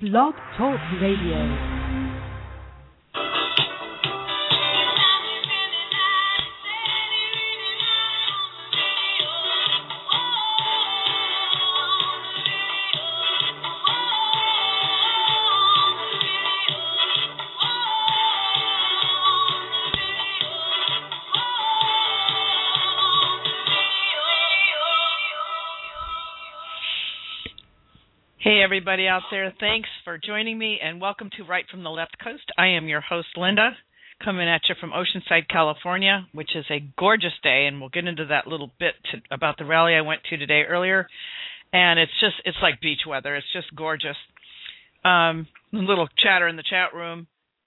Blog Talk Radio. Hey, everybody out there. Thanks for joining me, and welcome to Right from the Left Coast. I am your host, Linda, coming at you from Oceanside, California, which is a gorgeous day, and we'll get into that little bit about the rally I went to today earlier. And it's like beach weather. It's just gorgeous. A little chatter in the chat room.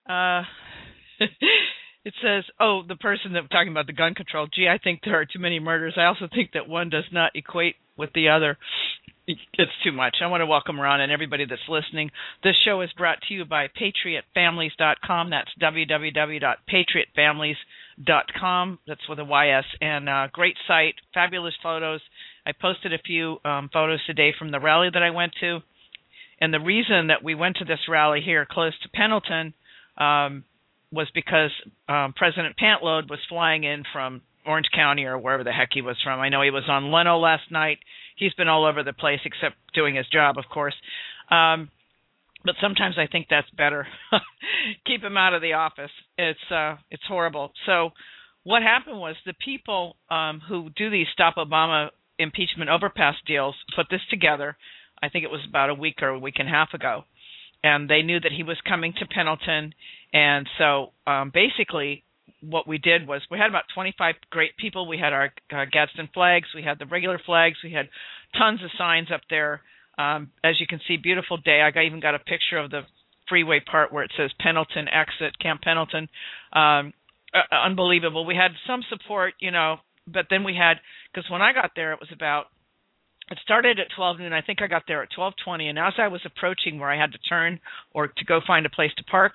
It says, oh, the person that talking about the gun control, gee, I think there are too many murders. I also think that one does not equate with the other. It's too much. I want to welcome Ron and everybody that's listening. This show is brought to you by PatriotFamilies.com. That's www.patriotfamilies.com. That's with a YS. And great site, fabulous photos. I posted a few photos today from the rally that I went to. And the reason that we went to this rally here close to Pendleton was because President Pantload was flying in from Orange County or wherever the heck he was from. I know he was on Leno last night. He's been all over the place except doing his job, of course. But sometimes I think that's better. Keep him out of the office. It's horrible. So what happened was the people who do these Stop Obama impeachment overpass deals put this together. I think it was about a week or a week and a half ago. And they knew that he was coming to Pendleton. And so basically what we did was we had about 25 great people. We had our Gadsden flags. We had the regular flags. We had tons of signs up there. As you can see, beautiful day. I even got a picture of the freeway part where it says Pendleton exit, Camp Pendleton. Unbelievable. We had some support, but then we had, because when I got there, it started at 12 noon. I think I got there at 12:20. And as I was approaching where I had to turn or to go find a place to park,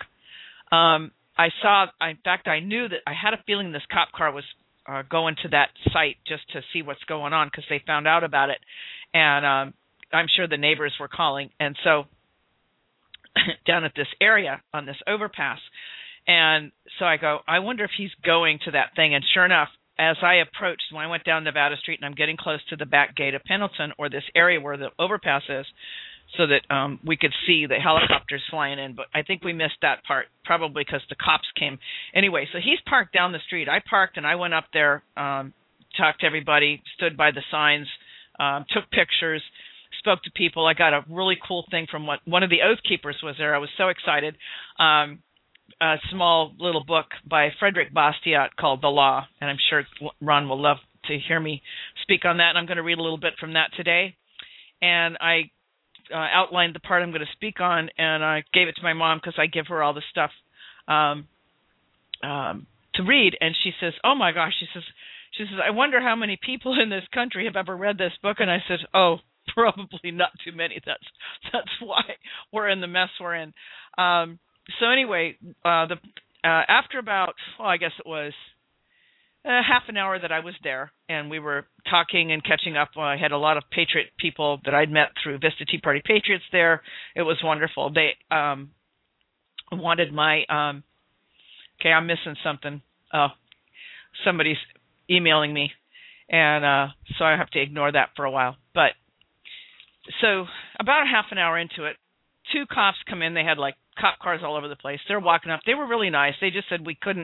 I knew that I had a feeling this cop car was going to that site just to see what's going on because they found out about it. And I'm sure the neighbors were calling. And so down at this area on this overpass. And so I go, I wonder if he's going to that thing. And sure enough, as I approached, when I went down Nevada Street and I'm getting close to the back gate of Pendleton or this area where the overpass is, so that we could see the helicopters flying in. But I think we missed that part, probably because the cops came. Anyway, so he's parked down the street. I parked, and I went up there, talked to everybody, stood by the signs, took pictures, spoke to people. I got a really cool thing from one of the Oath Keepers was there. I was so excited. A small little book by Frederick Bastiat called The Law, and I'm sure Ron will love to hear me speak on that. And I'm going to read a little bit from that today. And I outlined the part I'm going to speak on, and I gave it to my mom because I give her all the stuff to read. And she says, "Oh my gosh," she says, "I wonder how many people in this country have ever read this book." And I said, "Oh, probably not too many. That's why we're in the mess we're in." So anyway, after about, I guess it was half an hour that I was there, and we were talking and catching up. I had a lot of Patriot people that I'd met through Vista Tea Party Patriots there. It was wonderful. They wanted my okay, I'm missing something. Oh, somebody's emailing me, and so I have to ignore that for a while. But so about a half an hour into it, two cops come in. They had like cop cars all over the place. They're walking up. They were really nice. They just said we couldn't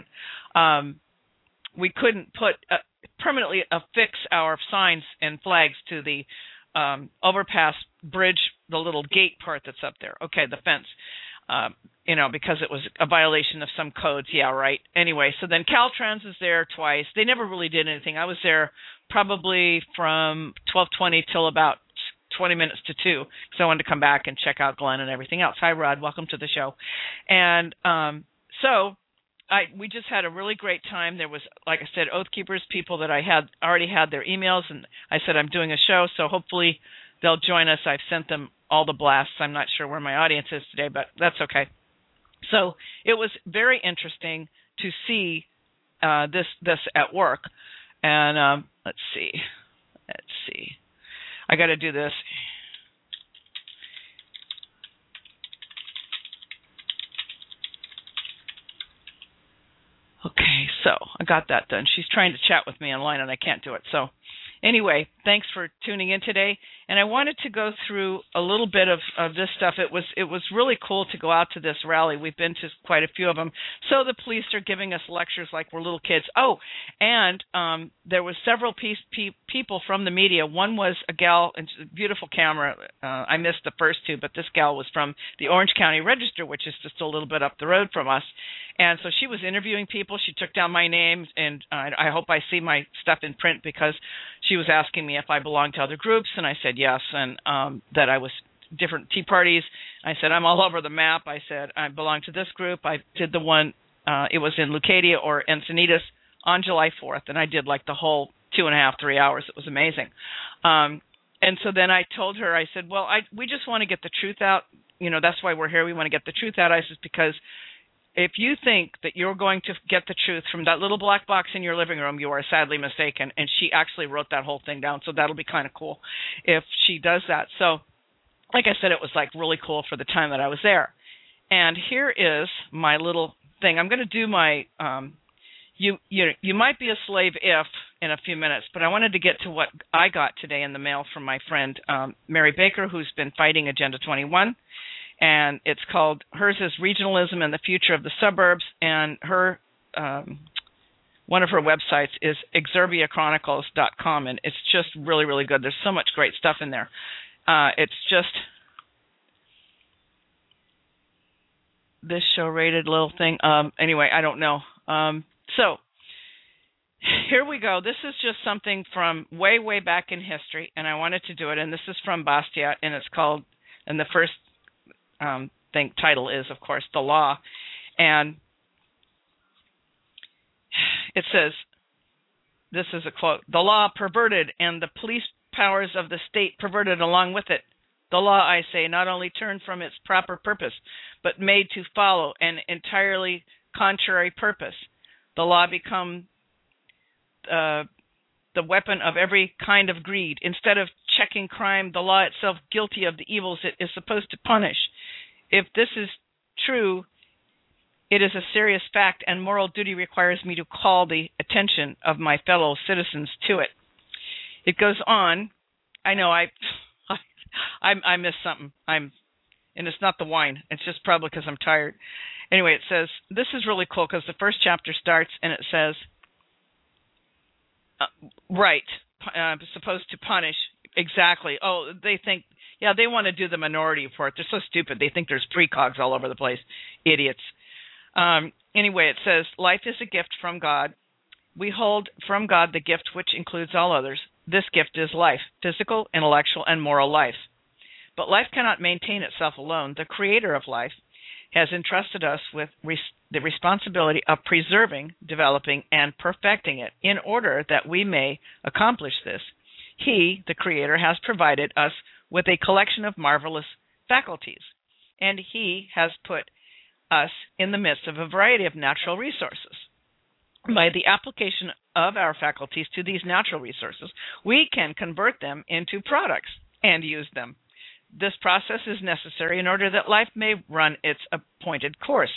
put permanently affix our signs and flags to the overpass bridge, the little gate part that's up there. Okay, the fence, because it was a violation of some codes. Yeah, right. Anyway, so then Caltrans was there twice. They never really did anything. I was there probably from 12:20 till about 20 minutes to 2, because I wanted to come back and check out Glenn and everything else. Hi, Rod. Welcome to the show. And we just had a really great time. There was, like I said, Oath Keepers, people that I had already had their emails, and I said I'm doing a show, so hopefully they'll join us. I've sent them all the blasts. I'm not sure where my audience is today, but that's okay. So it was very interesting to see this at work. And let's see. I got to do this. So I got that done. She's trying to chat with me online, and I can't do it. So anyway, thanks for tuning in today. And I wanted to go through a little bit of this stuff. It was really cool to go out to this rally. We've been to quite a few of them. So the police are giving us lectures like we're little kids. Oh, and there was several people from the media. One was a gal, beautiful camera. I missed the first two, but this gal was from the Orange County Register, which is just a little bit up the road from us. And so she was interviewing people. She took down my name, and I hope I see my stuff in print because she was asking me if I belonged to other groups, and I said yes, and that I was different Tea Parties. I said I'm all over the map. I said I belong to this group. I did the one, it was in Leucadia or Encinitas on July 4th, and I did like the whole 2.5, 3 hours. It was amazing. And so then I told her, I said, well, we just want to get the truth out. You know, that's why we're here. We want to get the truth out. I said, because if you think that you're going to get the truth from that little black box in your living room, you are sadly mistaken. And she actually wrote that whole thing down, so that'll be kind of cool if she does that. So, like I said, it was like really cool for the time that I was there. And here is my little thing. I'm going to do my you might be a slave if in a few minutes, but I wanted to get to what I got today in the mail from my friend Mary Baker, who's been fighting Agenda 21. And it's called, hers is Regionalism and the Future of the Suburbs, and her one of her websites is exurbiachronicles.com, and it's just really, really good. There's so much great stuff in there. It's just this show-rated little thing. Anyway, I don't know. So here we go. This is just something from way, way back in history, and I wanted to do it, and this is from Bastiat, and it's called, and the first title is, of course, The Law. And it says, this is a quote, "The law perverted and the police powers of the state perverted along with it. The law, I say, not only turned from its proper purpose, but made to follow an entirely contrary purpose. The law become the weapon of every kind of greed. Instead of checking crime, the law itself guilty of the evils it is supposed to punish. If this is true, it is a serious fact, and moral duty requires me to call the attention of my fellow citizens to it." It goes on. I know I missed something. And it's not the wine. It's just probably because I'm tired. Anyway, it says, this is really cool because the first chapter starts and it says, supposed to punish. Exactly. Oh, they think, yeah, they want to do the Minority Report. They're so stupid. They think there's precogs all over the place. Idiots. Anyway, it says, life is a gift from God. We hold from God the gift which includes all others. This gift is life, physical, intellectual, and moral life. But life cannot maintain itself alone. The creator of life has entrusted us with the responsibility of preserving, developing, and perfecting it. In order that we may accomplish this, he, the creator, has provided us with a collection of marvelous faculties, and he has put us in the midst of a variety of natural resources. By the application of our faculties to these natural resources, we can convert them into products and use them. This process is necessary in order that life may run its appointed course.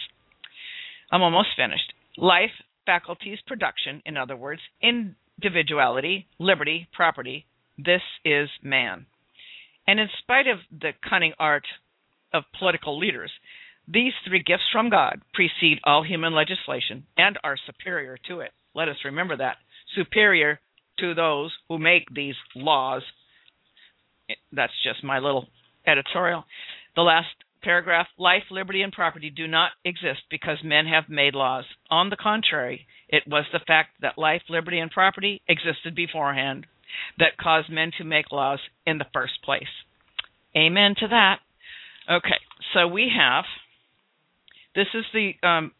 I'm almost finished. Life, faculties, production, in other words, individuality, liberty, property, this is man. And in spite of the cunning art of political leaders, these three gifts from God precede all human legislation and are superior to it. Let us remember that. Superior to those who make these laws. That's just my little editorial. The last paragraph, life, liberty, and property do not exist because men have made laws. On the contrary, it was the fact that life, liberty, and property existed beforehand that caused men to make laws in the first place. Amen to that. Okay, so we have, this is the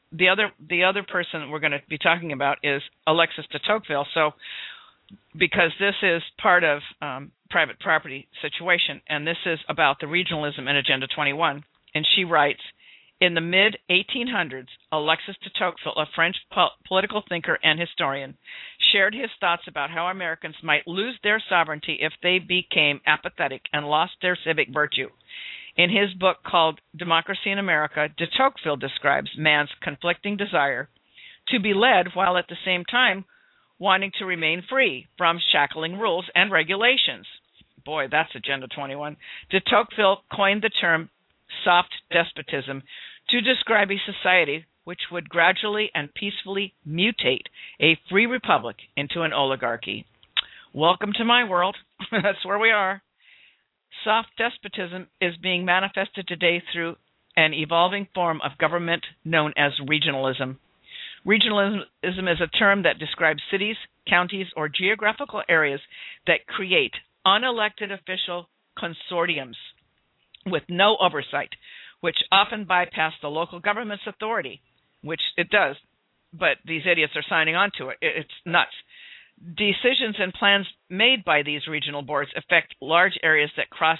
other person that we're going to be talking about is Alexis de Tocqueville. So, because this is part of private property situation, and this is about the regionalism in Agenda 21. And she writes, in the mid-1800s, Alexis de Tocqueville, a French political thinker and historian, shared his thoughts about how Americans might lose their sovereignty if they became apathetic and lost their civic virtue. In his book called Democracy in America, de Tocqueville describes man's conflicting desire to be led while at the same time wanting to remain free from shackling rules and regulations. Boy, that's Agenda 21. De Tocqueville coined the term soft despotism to describe a society which would gradually and peacefully mutate a free republic into an oligarchy. Welcome to my world. That's where we are. Soft despotism is being manifested today through an evolving form of government known as regionalism. Regionalism is a term that describes cities, counties, or geographical areas that create unelected official consortiums with no oversight, which often bypass the local government's authority, which it does, but these idiots are signing on to it. It's nuts. Decisions and plans made by these regional boards affect large areas that cross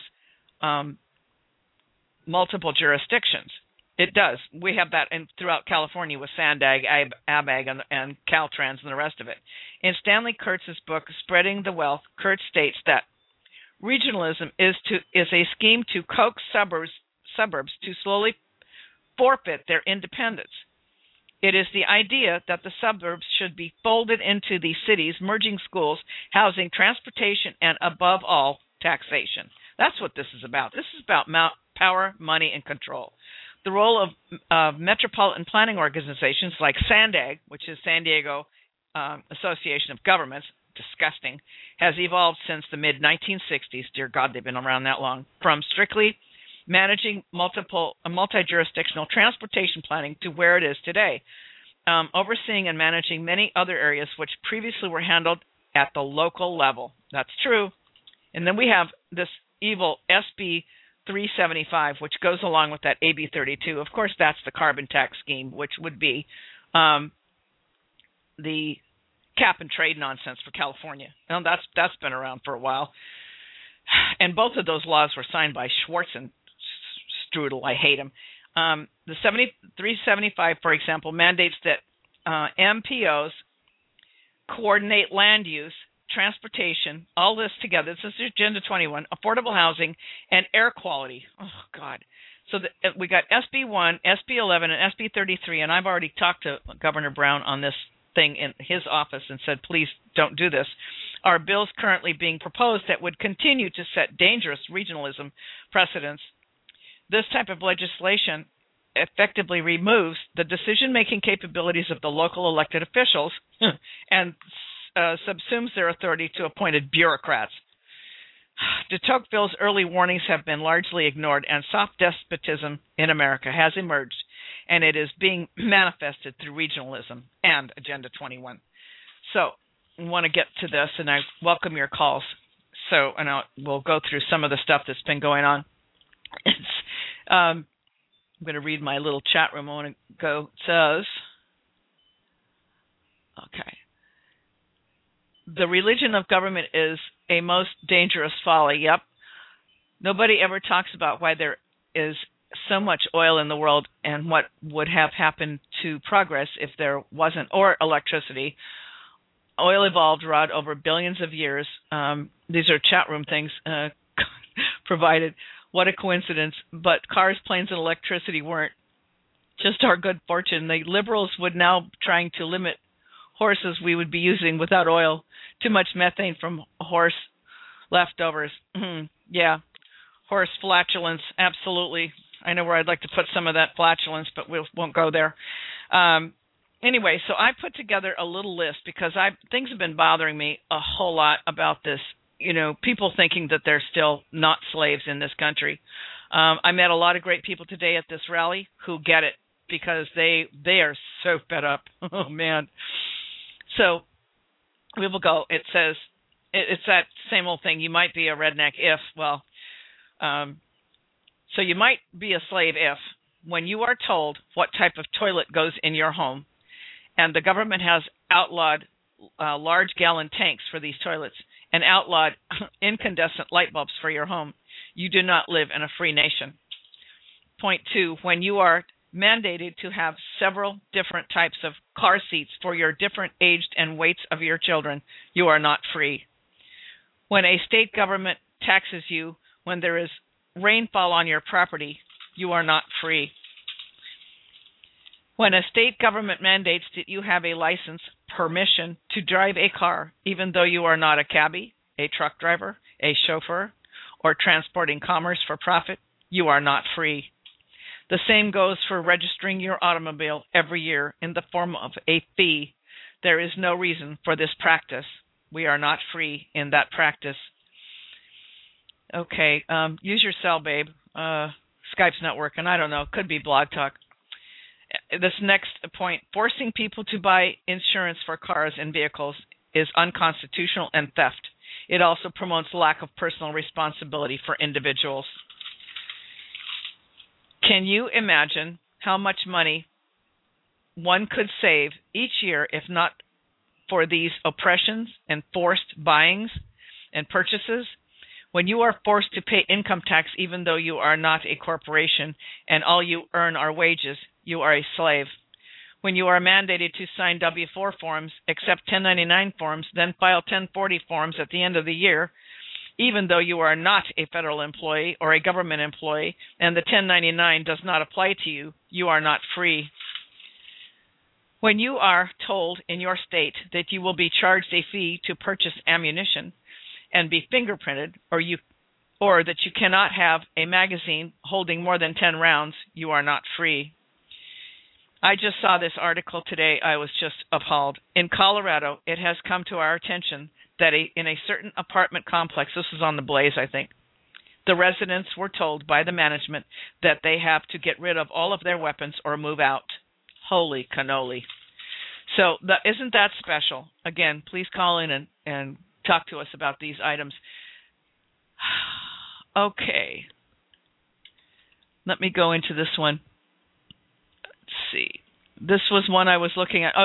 multiple jurisdictions. It does. We have that throughout California with Sandag, ABAG, and Caltrans, and the rest of it. In Stanley Kurtz's book, Spreading the Wealth, Kurtz states that regionalism is a scheme to coax suburbs to slowly forfeit their independence. It is the idea that the suburbs should be folded into the cities, merging schools, housing, transportation, and above all, taxation. That's what this is about. This is about power, money, and control. The role of metropolitan planning organizations like SANDAG, which is San Diego Association of Governments, disgusting, has evolved since the mid-1960s. Dear God, they've been around that long. From strictly managing multi-jurisdictional transportation planning to where it is today, overseeing and managing many other areas which previously were handled at the local level. That's true. And then we have this evil SB 375, which goes along with that AB 32. Of course, that's the carbon tax scheme, which would be the cap and trade nonsense for California. Now, that's been around for a while. And both of those laws were signed by Schwartz and Strudel. I hate him. The 375, for example, mandates that MPOs coordinate land use, transportation, all this together. This is Agenda 21, affordable housing, and air quality. Oh, God. So we got SB 1, SB 11, and SB 33, and I've already talked to Governor Brown on this thing in his office and said, please don't do this. Are bills currently being proposed that would continue to set dangerous regionalism precedents. This type of legislation effectively removes the decision-making capabilities of the local elected officials and subsumes their authority to appointed bureaucrats. De Tocqueville's early warnings have been largely ignored, and soft despotism in America has emerged, and it is being manifested through regionalism and Agenda 21. So I want to get to this, and I welcome your calls. We'll go through some of the stuff that's been going on. I'm going to read my little chat room a moment ago. It says, okay. The religion of government is a most dangerous folly. Yep. Nobody ever talks about why there is so much oil in the world and what would have happened to progress if there wasn't, or electricity. Oil evolved, Rod, over billions of years. These are chat room things provided. What a coincidence. But cars, planes, and electricity weren't. Just our good fortune. The liberals would now trying to limit horses we would be using without oil. Too much methane from horse leftovers. Yeah. Horse flatulence. Absolutely. I know where I'd like to put some of that flatulence, but we won't go there. Anyway, so I put together a little list because things have been bothering me a whole lot about this. You know, people thinking that they're still not slaves in this country. I met a lot of great people today at this rally who get it because they are so fed up. Oh, man. So we will go. It says, it's that same old thing. You might be a redneck if, so you might be a slave if, when you are told what type of toilet goes in your home, and the government has outlawed large gallon tanks for these toilets and outlawed incandescent light bulbs for your home, you do not live in a free nation. Point 2, when you are mandated to have several different types of car seats for your different aged and weights of your children, you are not free. When a state government taxes you when there is rainfall on your property, you are not free. When a state government mandates that you have a license, permission to drive a car, even though you are not a cabbie, a truck driver, a chauffeur, or transporting commerce for profit, you are not free. The same goes for registering your automobile every year in the form of a fee. There is no reason for this practice. We are not free in that practice. Okay, use your cell, babe. Skype's not working. I don't know. Could be Blog Talk. This next point, forcing people to buy insurance for cars and vehicles is unconstitutional and theft. It also promotes lack of personal responsibility for individuals. Can you imagine how much money one could save each year if not for these oppressions and forced buyings and purchases? When you are forced to pay income tax even though you are not a corporation and all you earn are wages, you are a slave. When you are mandated to sign W-4 forms, accept 1099 forms, then file 1040 forms at the end of the year, even though you are not a federal employee or a government employee and the 1099 does not apply to you, you are not free. When you are told in your state that you will be charged a fee to purchase ammunition and be fingerprinted, or that you cannot have a magazine holding more than 10 rounds, you are not free. I just saw this article today. I was just appalled. In Colorado, it has come to our attention that in a certain apartment complex, this is on the Blaze, I think, the residents were told by the management that they have to get rid of all of their weapons or move out. Holy cannoli. So isn't that special? Again, please call in and talk to us about these items. Okay. Let me go into this one. Let's see. This was one I was looking at.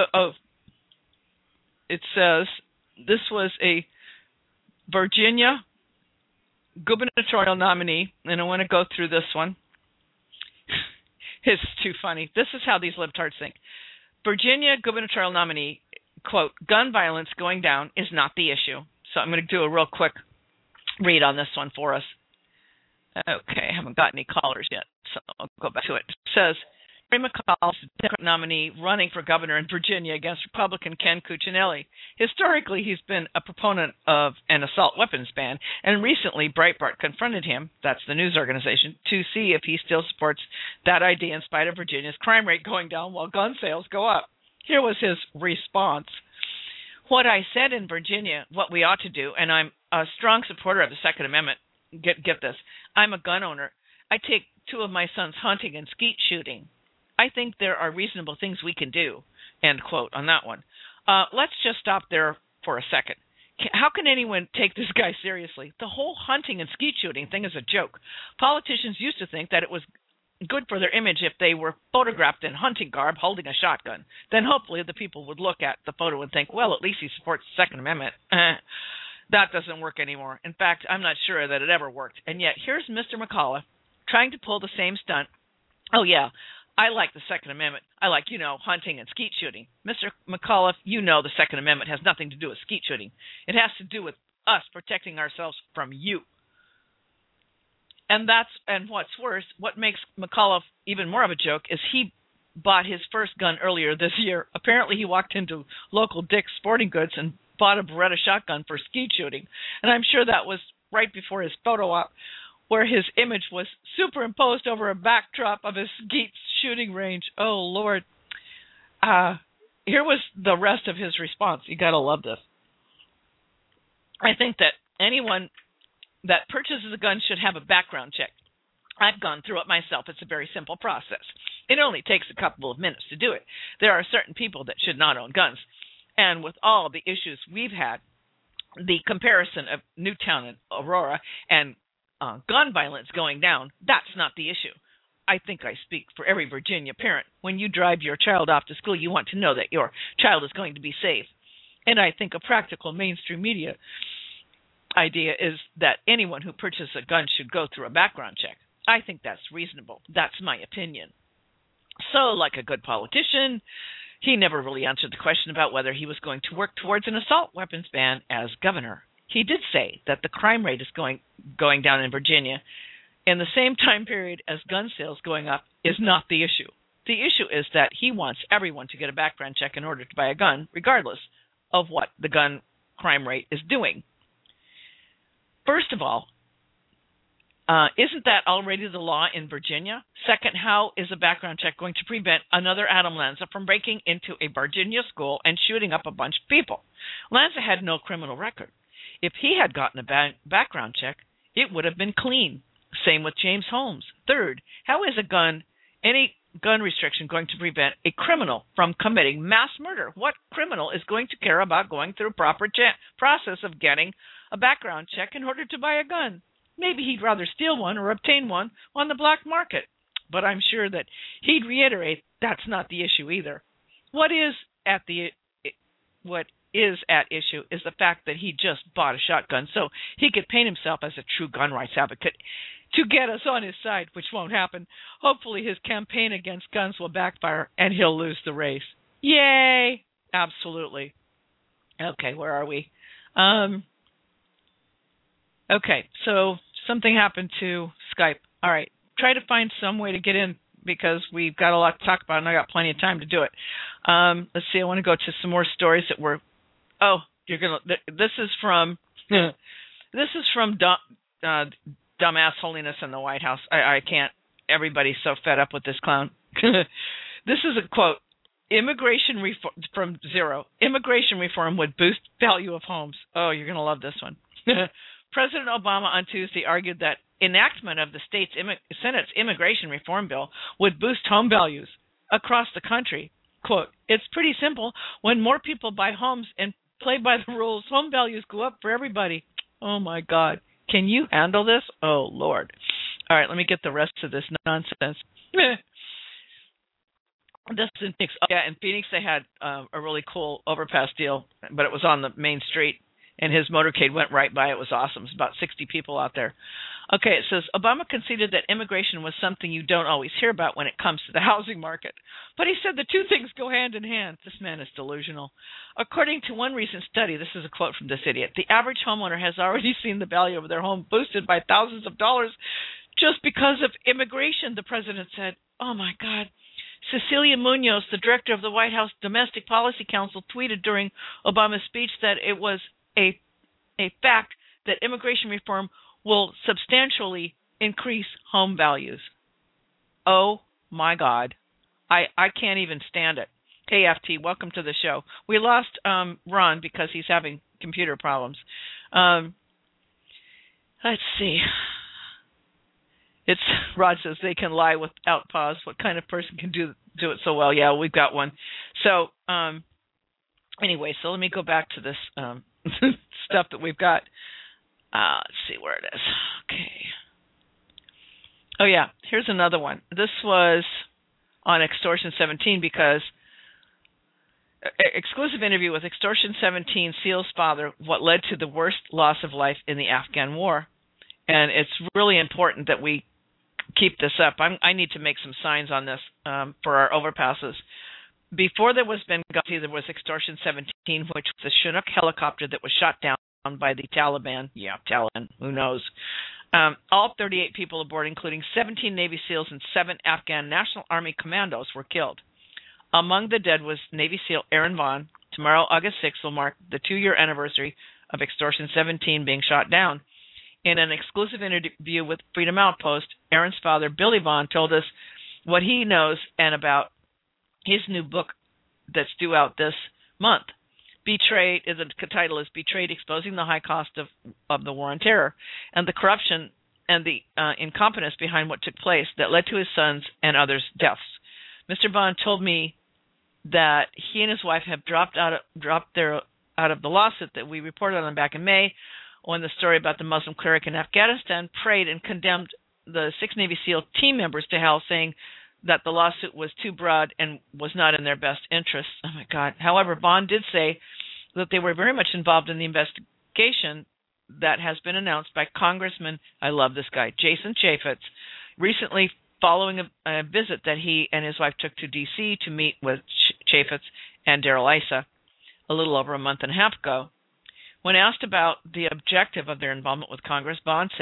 It says this was a Virginia gubernatorial nominee, and I want to go through this one. It's too funny. This is how these libtards think. Virginia gubernatorial nominee, quote, gun violence going down is not the issue. So I'm going to do a real quick read on this one for us. Okay, I haven't got any callers yet, so I'll go back to it. It says, Terry McAuliffe, Democrat nominee running for governor in Virginia against Republican Ken Cuccinelli. Historically, he's been a proponent of an assault weapons ban, and recently Breitbart confronted him, that's the news organization, to see if he still supports that idea in spite of Virginia's crime rate going down while gun sales go up. Here was his response. What I said in Virginia, what we ought to do, and I'm a strong supporter of the Second Amendment, get this, I'm a gun owner. I take two of my sons hunting and skeet shooting. I think there are reasonable things we can do, end quote, on that one. Let's just stop there for a second. How can anyone take this guy seriously? The whole hunting and skeet shooting thing is a joke. Politicians used to think that it was good for their image if they were photographed in hunting garb holding a shotgun. Then hopefully the people would look at the photo and think, well, at least he supports the Second Amendment. That doesn't work anymore. In fact, I'm not sure that it ever worked. And yet here's Mr. McAuliffe trying to pull the same stunt. Oh, yeah, I like the Second Amendment. I like, hunting and skeet shooting. Mr. McAuliffe, the Second Amendment has nothing to do with skeet shooting. It has to do with us protecting ourselves from you. And what's worse, what makes McAuliffe even more of a joke is he bought his first gun earlier this year. Apparently he walked into local Dick's Sporting Goods and bought a Beretta shotgun for skeet shooting. And I'm sure that was right before his photo op, where his image was superimposed over a backdrop of his skeet shooting range. Oh, Lord. Here was the rest of his response. You got to love this. I think that anyone that purchases a gun should have a background check. I've gone through it myself. It's a very simple process. It only takes a couple of minutes to do it. There are certain people that should not own guns. And with all the issues we've had, the comparison of Newtown and Aurora and gun violence going down, that's not the issue. I think I speak for every Virginia parent. When you drive your child off to school, you want to know that your child is going to be safe. And I think a practical mainstream media idea is that anyone who purchases a gun should go through a background check. I think that's reasonable. That's my opinion. So, like a good politician, he never really answered the question about whether he was going to work towards an assault weapons ban as governor. He did say that the crime rate is going down in Virginia in the same time period as gun sales going up is not the issue. The issue is that he wants everyone to get a background check in order to buy a gun, regardless of what the gun crime rate is doing. First of all, isn't that already the law in Virginia? Second, how is a background check going to prevent another Adam Lanza from breaking into a Virginia school and shooting up a bunch of people? Lanza had no criminal record. If he had gotten a background check, it would have been clean. Same with James Holmes. Third, how is any gun restriction going to prevent a criminal from committing mass murder? What criminal is going to care about going through a proper process of getting a background check in order to buy a gun? Maybe he'd rather steal one or obtain one on the black market. But I'm sure that he'd reiterate that's not the issue either. What is at issue is the fact that he just bought a shotgun so he could paint himself as a true gun rights advocate to get us on his side, which won't happen. Hopefully his campaign against guns will backfire and he'll lose the race. Yay! Absolutely. Okay, where are we? Okay, so something happened to Skype. All right, try to find some way to get in because we've got a lot to talk about and I got plenty of time to do it. Let's see, I want to go to some more stories that were. Oh, you're gonna. This is from. This is from dumbass holiness in the White House. I can't. Everybody's so fed up with this clown. This is a quote. Immigration reform from Zero. Immigration reform would boost value of homes. Oh, you're gonna love this one. President Obama on Tuesday argued that enactment of the Senate's immigration reform bill would boost home values across the country. Quote, it's pretty simple. When more people buy homes and play by the rules, home values go up for everybody. Oh, my God. Can you handle this? Oh, Lord. All right, let me get the rest of this nonsense. This in Phoenix. Yeah, in Phoenix they had a really cool overpass deal, but it was on the main street. And his motorcade went right by. It was awesome. It was about 60 people out there. Okay, it says, Obama conceded that immigration was something you don't always hear about when it comes to the housing market. But he said the two things go hand in hand. This man is delusional. According to one recent study, this is a quote from this idiot, the average homeowner has already seen the value of their home boosted by thousands of dollars just because of immigration, the president said. Oh, my God. Cecilia Munoz, the director of the White House Domestic Policy Council, tweeted during Obama's speech that it was a fact that immigration reform will substantially increase home values. Oh, my God. I can't even stand it. Hey, FT, welcome to the show. We lost Ron because he's having computer problems. Let's see. Rod says they can lie without pause. What kind of person can do it so well? Yeah, we've got one. So anyway, so let me go back to this stuff that we've got. Let's see where it is. Okay. Oh, yeah. Here's another one. This was on Extortion 17 because exclusive interview with Extortion 17 Seal's father, what led to the worst loss of life in the Afghan war. And it's really important that we keep this up. I need to make some signs on this for our overpasses. Before there was Benghazi, there was Extortion 17, which was a Chinook helicopter that was shot down by the Taliban. Yeah, Taliban, who knows. All 38 people aboard, including 17 Navy SEALs and 7 Afghan National Army commandos, were killed. Among the dead was Navy SEAL Aaron Vaughn. Tomorrow, August 6th, will mark the 2-year anniversary of Extortion 17 being shot down. In an exclusive interview with Freedom Outpost, Aaron's father, Billy Vaughn, told us what he knows and about his new book that's due out this month. Betrayed, the title is Betrayed, Exposing the High Cost of the War on Terror and the corruption and the incompetence behind what took place that led to his sons and others' deaths. Mr. Vaughn told me that he and his wife have dropped out of the lawsuit that we reported on back in May, when the story about the Muslim cleric in Afghanistan prayed and condemned the 6 Navy SEAL team members to hell, saying that the lawsuit was too broad and was not in their best interests. Oh, my God. However, Vaughn did say that they were very much involved in the investigation that has been announced by Congressman, I love this guy, Jason Chaffetz, recently following a visit that he and his wife took to D.C. to meet with Chaffetz and Darrell Issa a little over a month and a half ago. When asked about the objective of their involvement with Congress, Vaughn said,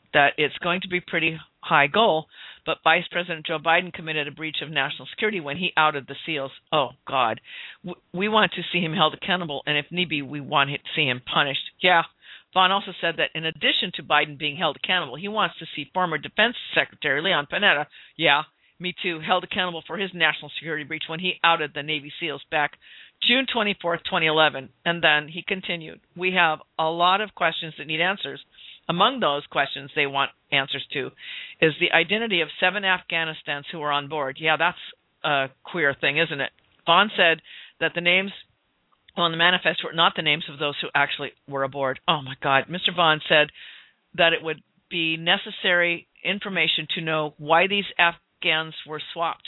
that it's going to be pretty high goal, but Vice President Joe Biden committed a breach of national security when he outed the SEALs. Oh, God. We want to see him held accountable, and if need be, we want to see him punished. Yeah. Vaughn also said that in addition to Biden being held accountable, he wants to see former Defense Secretary Leon Panetta, yeah, me too, held accountable for his national security breach when he outed the Navy SEALs back June 24th, 2011. And then he continued, we have a lot of questions that need answers. Among those questions they want answers to is the identity of 7 Afghanistans who were on board. Yeah, that's a queer thing, isn't it? Vaughn said that the names on the manifest were not the names of those who actually were aboard. Oh, my God. Mr. Vaughn said that it would be necessary information to know why these Afghans were swapped.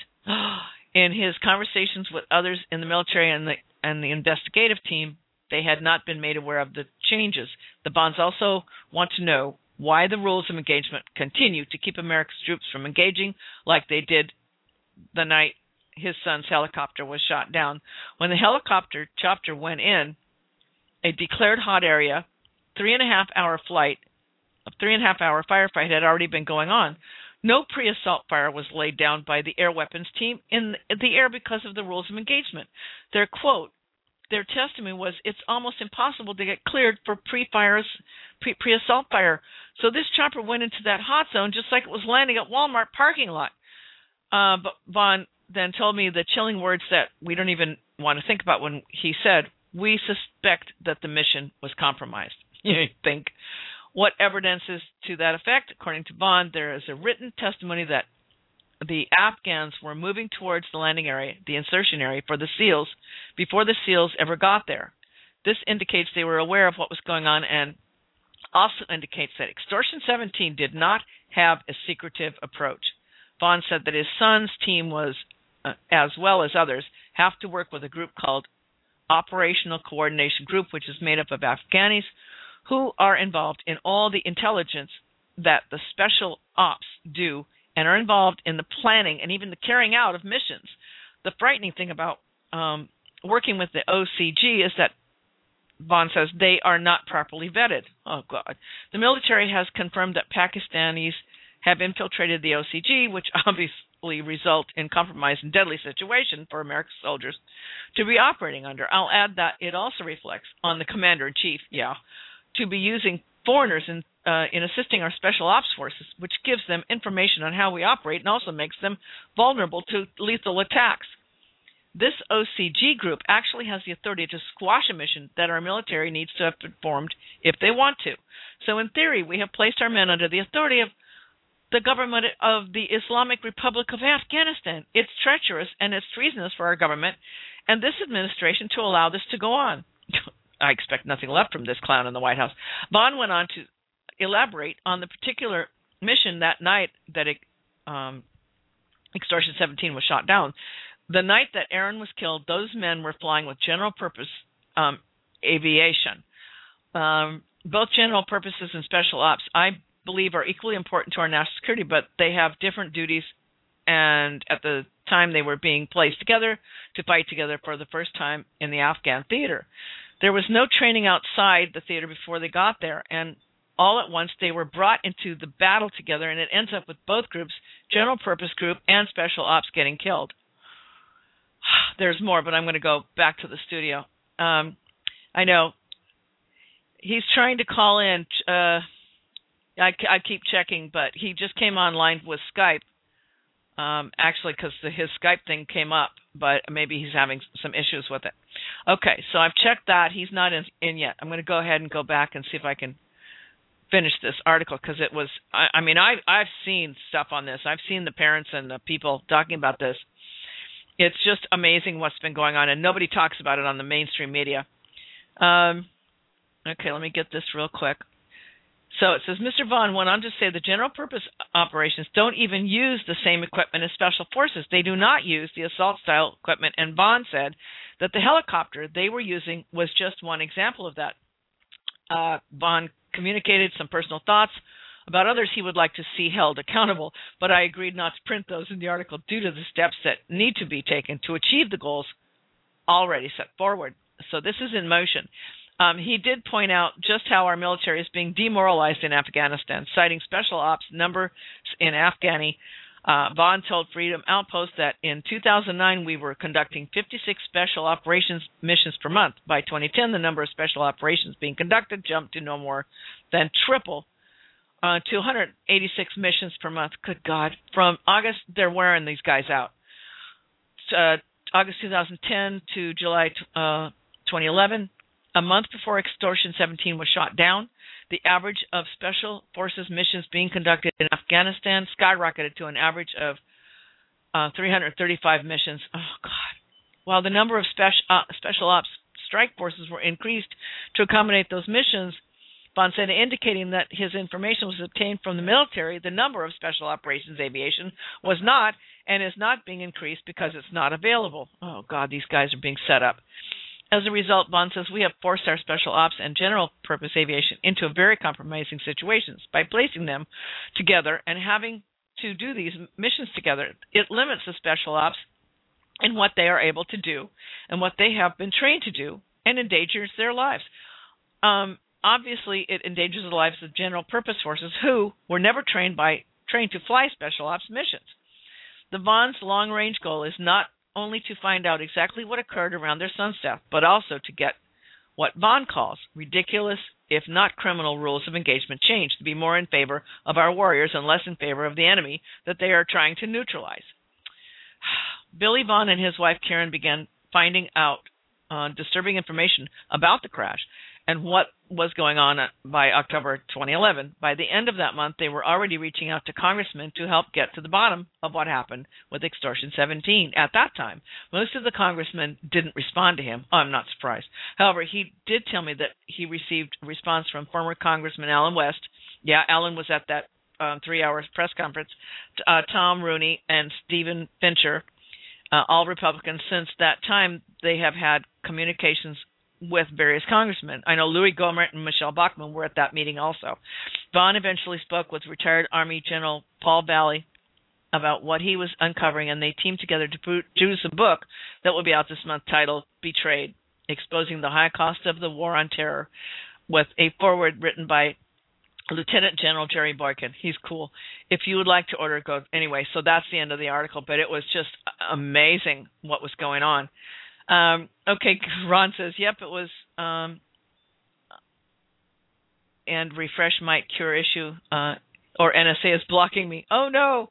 In his conversations with others in the military and the investigative team, they had not been made aware of the changes. The Bonds also want to know why the rules of engagement continue to keep America's troops from engaging like they did the night his son's helicopter was shot down. When the helicopter chopper went in a declared hot area, 3.5-hour flight, a 3.5-hour firefight had already been going on. No pre-assault fire was laid down by the air weapons team in the air because of the rules of engagement. Their quote, their testimony was, it's almost impossible to get cleared for pre-assault fire. So this chopper went into that hot zone just like it was landing at Walmart parking lot. But Vaughn then told me the chilling words that we don't even want to think about when he said, we suspect that the mission was compromised. You think. What evidence is to that effect? According to Vaughn, there is a written testimony that the Afghans were moving towards the landing area, the insertion area for the SEALs, before the SEALs ever got there. This indicates they were aware of what was going on and also indicates that Extortion 17 did not have a secretive approach. Vaughn said that his son's team was, as well as others, have to work with a group called Operational Coordination Group, which is made up of Afghanis who are involved in all the intelligence that the special ops do and are involved in the planning and even the carrying out of missions. The frightening thing about working with the OCG is that Vaughn says they are not properly vetted. Oh, God. The military has confirmed that Pakistanis have infiltrated the OCG, which obviously result in compromised and deadly situation for American soldiers to be operating under. I'll add that it also reflects on the commander-in-chief, to be using foreigners in assisting our special ops forces, which gives them information on how we operate and also makes them vulnerable to lethal attacks. This OCG group actually has the authority to squash a mission that our military needs to have performed if they want to. So in theory, we have placed our men under the authority of the government of the Islamic Republic of Afghanistan. It's treacherous and it's treasonous for our government and this administration to allow this to go on. I expect nothing left from this clown in the White House. Vaughn went on to elaborate on the particular mission that night that Extortion 17 was shot down. The night that Aaron was killed, those men were flying with general purpose aviation. Both general purposes and special ops, I believe, are equally important to our national security, but they have different duties, and at the time they were being placed together to fight together for the first time in the Afghan theater. There was no training outside the theater before they got there, and all at once they were brought into the battle together, and it ends up with both groups, general purpose group and special ops, getting killed. There's more, but I'm going to go back to the studio. I know he's trying to call in. I keep checking, but he just came online with Skype, actually, because his Skype thing came up, but maybe he's having some issues with it. Okay, so I've checked that. He's not in yet. I'm going to go ahead and go back and see if I can finish this article, because it was, I've seen stuff on this. I've seen the parents and the people talking about this. It's just amazing what's been going on, and nobody talks about it on the mainstream media. Okay, let me get this real quick. So it says, Mr. Vaughn went on to say the general purpose operations don't even use the same equipment as special forces. They do not use the assault-style equipment, and Vaughn said that the helicopter they were using was just one example of that. Vaughn communicated some personal thoughts about others he would like to see held accountable, but I agreed not to print those in the article due to the steps that need to be taken to achieve the goals already set forward. So this is in motion. He did point out just how our military is being demoralized in Afghanistan, citing special ops numbers in Afghani. Vaughn told Freedom Outpost that in 2009 we were conducting 56 special operations missions per month. By 2010, the number of special operations being conducted jumped to no more than triple, 286 missions per month. Good God. From August, they're wearing these guys out. August 2010 to July 2011, a month before Extortion 17 was shot down, the average of Special Forces missions being conducted in Afghanistan skyrocketed to an average of 335 missions. Oh, God. While the number of Special Ops strike forces were increased to accommodate those missions, Fonseca indicating that his information was obtained from the military, the number of Special Operations Aviation was not and is not being increased because it's not available. Oh, God, these guys are being set up. As a result, Vaughn says, we have forced our special ops and general purpose aviation into very compromising situations. By placing them together and having to do these missions together, it limits the special ops in what they are able to do and what they have been trained to do and endangers their lives. Obviously, it endangers the lives of general purpose forces who were never trained to fly special ops missions. The Vaughn's long-range goal is not only to find out exactly what occurred around their son's death, but also to get what Vaughn calls ridiculous, if not criminal, rules of engagement changed to be more in favor of our warriors and less in favor of the enemy that they are trying to neutralize. Billy Vaughn and his wife Karen began finding out disturbing information about the crash and what was going on by October 2011. By the end of that month, they were already reaching out to congressmen to help get to the bottom of what happened with Extortion 17. At that time, most of the congressmen didn't respond to him. Oh, I'm not surprised. However, he did tell me that he received a response from former Congressman Alan West. Yeah, Alan was at that 3-hour press conference. Tom Rooney and Stephen Fincher, all Republicans. Since that time, they have had communications with various congressmen. I know Louis Gohmert and Michelle Bachmann were at that meeting also. Vaughn eventually spoke with retired Army General Paul Valley about what he was uncovering, and they teamed together to produce a book that will be out this month titled Betrayed, Exposing the High Cost of the War on Terror, with a foreword written by Lieutenant General Jerry Boykin. He's cool. If you would like to order it, go. Anyway, so that's the end of the article, but it was just amazing what was going on. Okay, Ron says, yep, it was, and refresh might cure issue, or NSA is blocking me. Oh, no.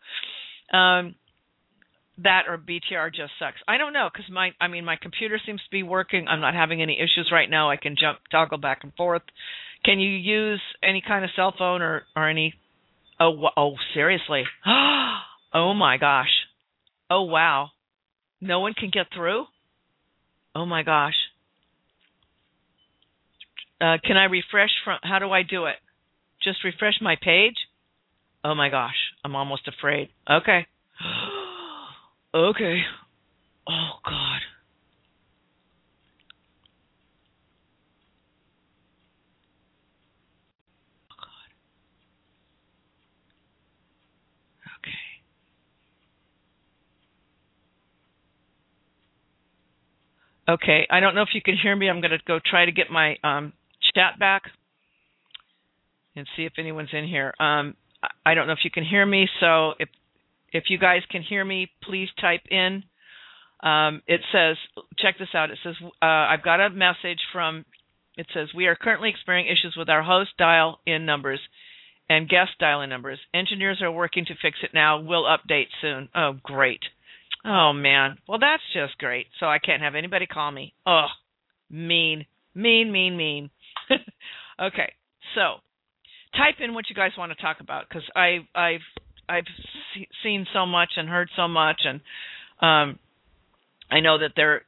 That or BTR just sucks. I don't know, because my computer seems to be working. I'm not having any issues right now. I can toggle back and forth. Can you use any kind of cell phone or any? Oh, seriously. Oh, my gosh. Oh, wow. No one can get through? Oh, my gosh. Can I refresh how do I do it? Just refresh my page? Oh, my gosh. I'm almost afraid. Okay. Okay. Oh, God. Oh, God. Okay. Okay, I don't know if you can hear me. I'm going to go try to get my chat back and see if anyone's in here. I don't know if you can hear me, so if you guys can hear me, please type in. It says, check this out. It says, I've got a message from, it says, we are currently experiencing issues with our host dial-in numbers and guest dial-in numbers. Engineers are working to fix it now. We'll update soon. Oh, great. Oh, man. Well, that's just great. So I can't have anybody call me. Oh, mean. Okay, so type in what you guys want to talk about, because I've seen so much and heard so much, and I know that they're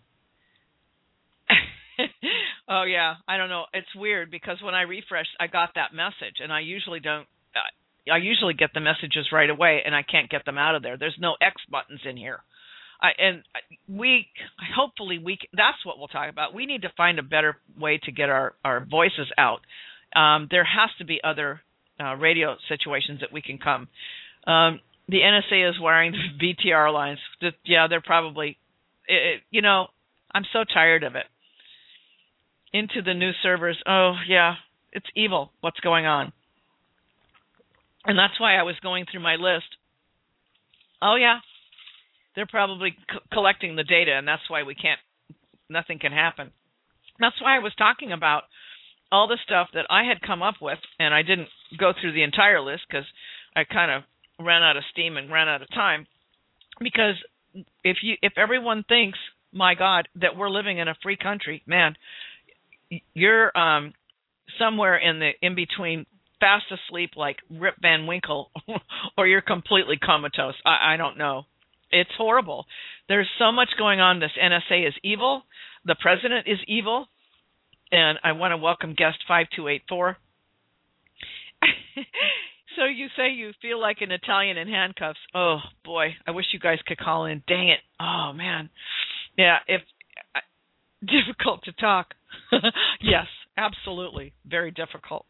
oh, yeah, I don't know. It's weird, because when I refresh, I got that message, and I usually don't. I usually get the messages right away, and I can't get them out of there. There's no X buttons in here. Hopefully that's what we'll talk about. We need to find a better way to get our voices out. There has to be other radio situations that we can come. The NSA is wiring the BTR lines. Yeah, they're probably, I'm so tired of it. into the new servers. Oh, yeah, it's evil what's going on. And that's why I was going through my list. Oh, yeah, they're probably collecting the data, and that's why nothing can happen. That's why I was talking about all the stuff that I had come up with, and I didn't go through the entire list because I kind of ran out of steam and ran out of time. Because if everyone thinks, my God, that we're living in a free country, man, you're somewhere in between, fast asleep like Rip Van Winkle, or you're completely comatose. I don't know. It's horrible. There's so much going on. This NSA is evil. The president is evil. And I want to welcome guest 5284. So you say you feel like an Italian in handcuffs. Oh, boy. I wish you guys could call in. Dang it. Oh, man. Yeah, difficult to talk. Yes, absolutely. Very difficult.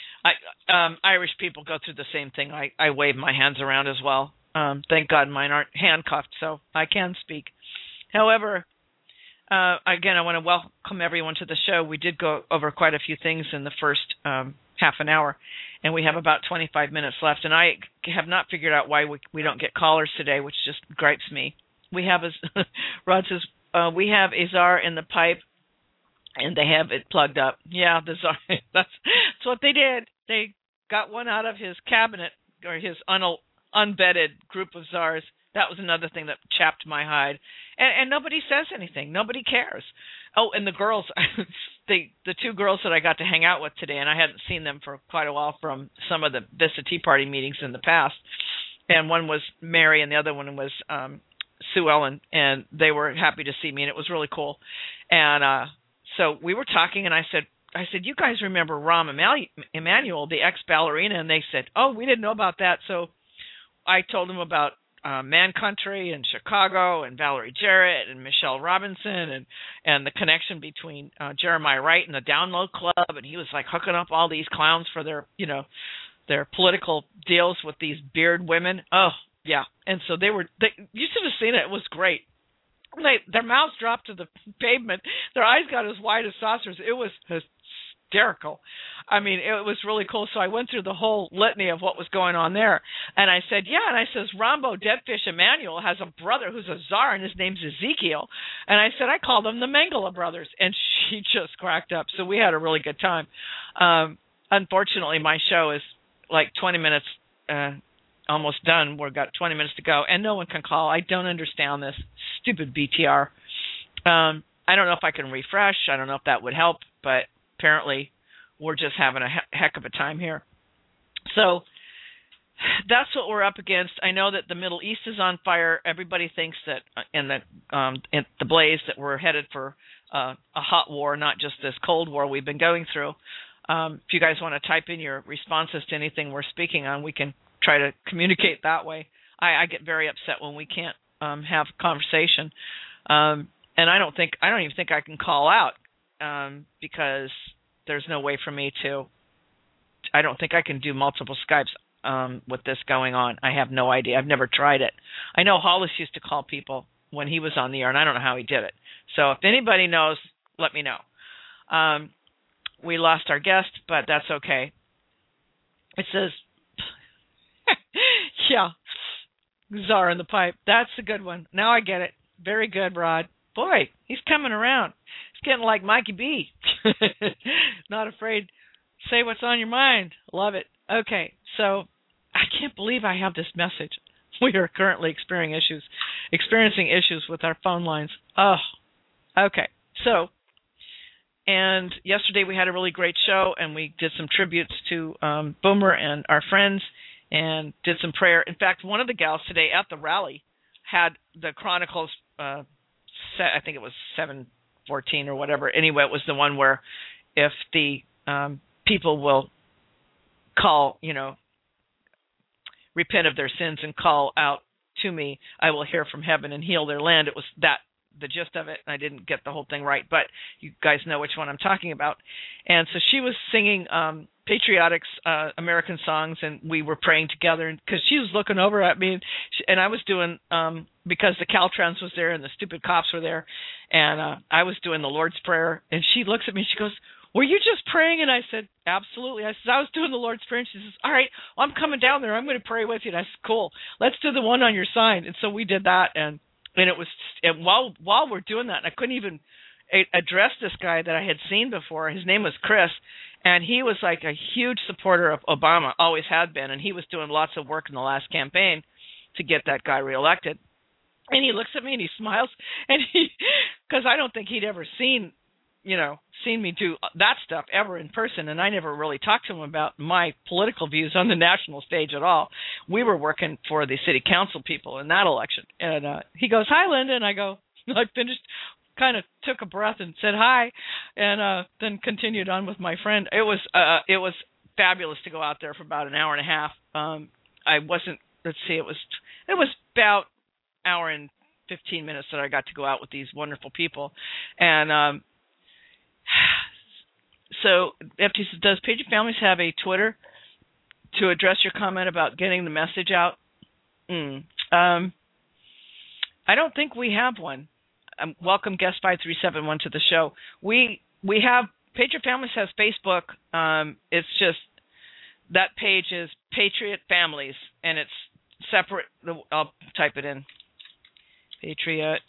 Irish people go through the same thing. I wave my hands around as well. Thank God mine aren't handcuffed, so I can speak. However, again, I want to welcome everyone to the show. We did go over quite a few things in the first half an hour, and we have about 25 minutes left. And I have not figured out why we don't get callers today, which just gripes me. We have, as Rod says, we have Azar in the pipe, and they have it plugged up. Yeah, the Czar, that's what they did. They got one out of his cabinet, or his unvetted group of czars. That was another thing that chapped my hide. And nobody says anything. Nobody cares. Oh, and the girls, the two girls that I got to hang out with today, and I hadn't seen them for quite a while from some of the Vista Tea Party meetings in the past. And one was Mary, and the other one was Sue Ellen, and they were happy to see me, and it was really cool. And so we were talking, and I said, you guys remember Rahm Emanuel, the ex-ballerina? And they said, oh, we didn't know about that. So I told them about Man Country and Chicago and Valerie Jarrett and Michelle Robinson and the connection between Jeremiah Wright and the Download Club. And he was like hooking up all these clowns for their political deals with these beard women. Oh, yeah. And so you should have seen it. It was great. Their mouths dropped to the pavement. Their eyes got as wide as saucers. It was hysterical. I mean, it was really cool. So I went through the whole litany of what was going on there. And I said, yeah. And I says, Rambo Deadfish Emanuel has a brother who's a czar, and his name's Ezekiel. And I said, I call them the Mengele brothers. And she just cracked up. So we had a really good time. Unfortunately, my show is like 20 minutes almost done. We've got 20 minutes to go, and no one can call. I don't understand this stupid BTR. I don't know if I can refresh. I don't know if that would help, but apparently we're just having a heck of a time here. So that's what we're up against. I know that the Middle East is on fire. Everybody thinks that in the blaze that we're headed for a hot war, not just this Cold War we've been going through. If you guys want to type in your responses to anything we're speaking on, we can try to communicate that way. I get very upset when we can't have a conversation, and I don't even think I can call out because there's no way for me to. I don't think I can do multiple Skypes with this going on. I have no idea. I've never tried it. I know Hollis used to call people when he was on the air, and I don't know how he did it. So if anybody knows, let me know. We lost our guest, but that's okay. It says, yeah, Czar in the pipe. That's a good one. Now I get it. Very good, Rod. Boy, he's coming around. He's getting like Mikey B. Not afraid to say what's on your mind. Love it. Okay, so I can't believe I have this message. We are currently experiencing issues with our phone lines. Oh, okay. So, and yesterday we had a really great show, and we did some tributes to Boomer and our friends, and did some prayer. In fact, one of the gals today at the rally had the Chronicles set. I think it was 7:14 or whatever. Anyway, it was the one where if the people will call, repent of their sins and call out to me, I will hear from heaven and heal their land. It was the gist of it. I didn't get the whole thing right, but you guys know which one I'm talking about. And so she was singing patriotic American songs, and we were praying together. Because she was looking over at me, and I was doing because the Caltrans was there and the stupid cops were there, and I was doing the Lord's Prayer. And she looks at me, and she goes, "Were you just praying?" And I said, "Absolutely." I said, "I was doing the Lord's Prayer." And she says, "All right, well, I'm coming down there. I'm going to pray with you." And I said, "Cool. Let's do the one on your sign." And so we did that, and it was, and while we're doing that, and I couldn't even address this guy that I had seen before. His name was Chris, and he was like a huge supporter of Obama, always had been, and he was doing lots of work in the last campaign to get that guy reelected. And he looks at me and he smiles, and because I don't think he'd ever seen me do that stuff ever in person, and I never really talked to him about my political views on the national stage at all. We were working for the city council people in that election, and he goes, "Hi, Linda," and I go, I finished, kind of took a breath and said hi, and then continued on with my friend. It was fabulous to go out there for about an hour and a half. I wasn't, let's see, it was about an hour and 15 minutes that I got to go out with these wonderful people, and so, FT says, does Patriot Families have a Twitter to address your comment about getting the message out? I don't think we have one. Welcome guest 5371 to the show. We have, Patriot Families has Facebook. It's just, that page is Patriot Families, and it's separate. I'll type it in. Patriot.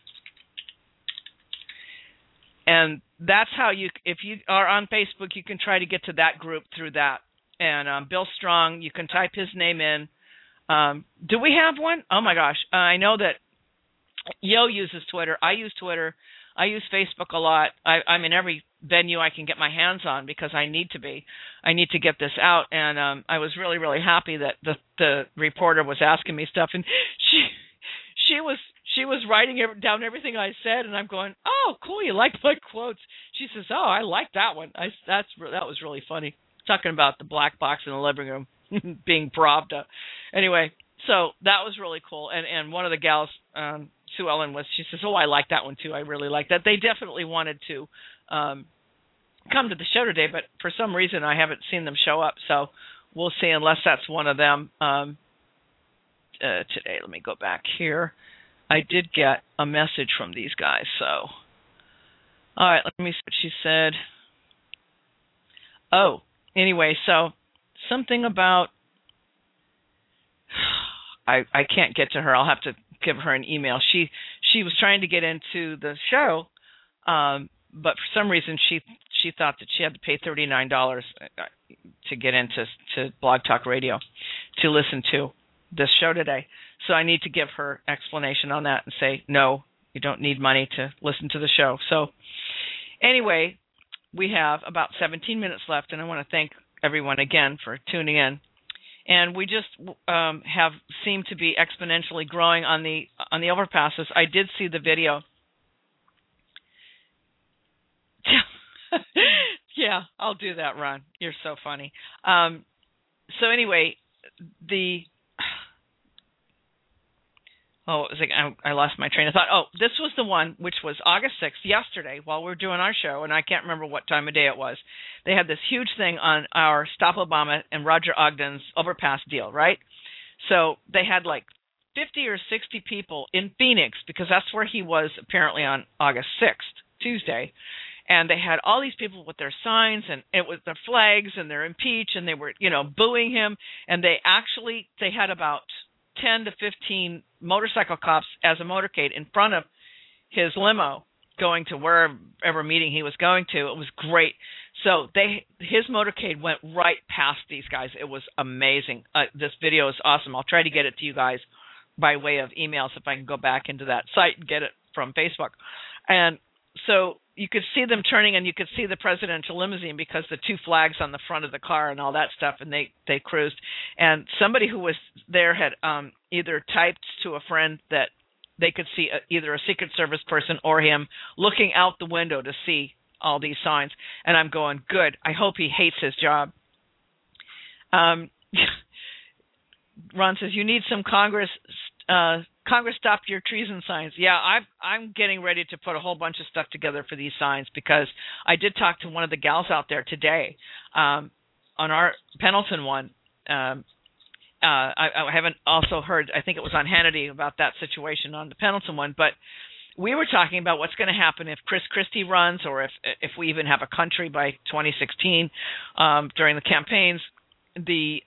And that's how if you are on Facebook, you can try to get to that group through that. And Bill Strong, you can type his name in. Do we have one? Oh, my gosh. I know that Yo uses Twitter. I use Twitter. I use Facebook a lot. I'm in every venue I can get my hands on because I need to be. I need to get this out. And I was really, really happy that the reporter was asking me stuff. And she was writing down everything I said, and I'm going, "Oh, cool, you like my quotes." She says, "Oh, I like that one." That was really funny, talking about the black box in the living room being Pravda. Anyway, so that was really cool. And one of the gals, Sue Ellen, she says, "Oh, I like that one too. I really like that." They definitely wanted to come to the show today, but for some reason I haven't seen them show up. So we'll see, unless that's one of them. Today, let me go back here. I did get a message from these guys, so. All right, let me see what she said. Oh, anyway, so something about, I can't get to her. I'll have to give her an email. She was trying to get into the show, but for some reason she thought that she had to pay $39 to get into Blog Talk Radio to listen to this show today. So I need to give her explanation on that and say, no, you don't need money to listen to the show. So anyway, we have about 17 minutes left, and I want to thank everyone again for tuning in. And we just have seemed to be exponentially growing on the overpasses. I did see the video. Yeah, I'll do that, Ron. You're so funny. So anyway, I lost my train of thought. Oh, this was the one which was August 6th, yesterday, while we were doing our show, and I can't remember what time of day it was. They had this huge thing on our Stop Obama and Roger Ogden's overpass deal, right? So they had like 50 or 60 people in Phoenix, because that's where he was apparently on August 6th, Tuesday. And they had all these people with their signs and it was their flags and their impeach, and they were, booing him. And they had about 10 to 15 motorcycle cops as a motorcade in front of his limo going to wherever meeting he was going to. It was great. So his motorcade went right past these guys. It was amazing. This video is awesome. I'll try to get it to you guys by way of emails if I can go back into that site and get it from Facebook. And so you could see them turning, and you could see the presidential limousine because the two flags on the front of the car and all that stuff, and they cruised. And somebody who was there had either typed to a friend that they could see either a Secret Service person or him looking out the window to see all these signs. And I'm going, good. I hope he hates his job. Ron says, you need some Congress stop your treason signs. Yeah, I'm getting ready to put a whole bunch of stuff together for these signs, because I did talk to one of the gals out there today. our Pendleton one, I haven't also heard, I think it was on Hannity about that situation on the Pendleton one, but we were talking about what's going to happen if Chris Christie runs, or if we even have a country by 2016 during the campaigns. The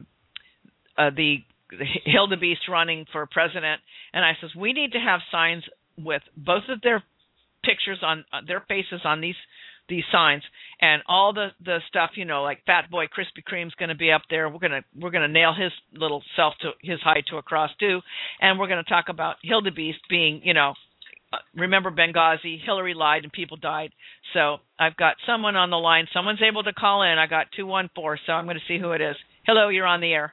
Hildebeest running for president, and I says we need to have signs with both of their pictures on their faces on these signs, and all the stuff, like Fat Boy Krispy Kreme's going to be up there. We're gonna nail his little self to his hide to a cross too, and we're going to talk about Hildebeest being, remember Benghazi, Hillary lied and people died. So I've got someone on the line. Someone's able to call in. I got 214, so I'm going to see who it is. Hello, you're on the air.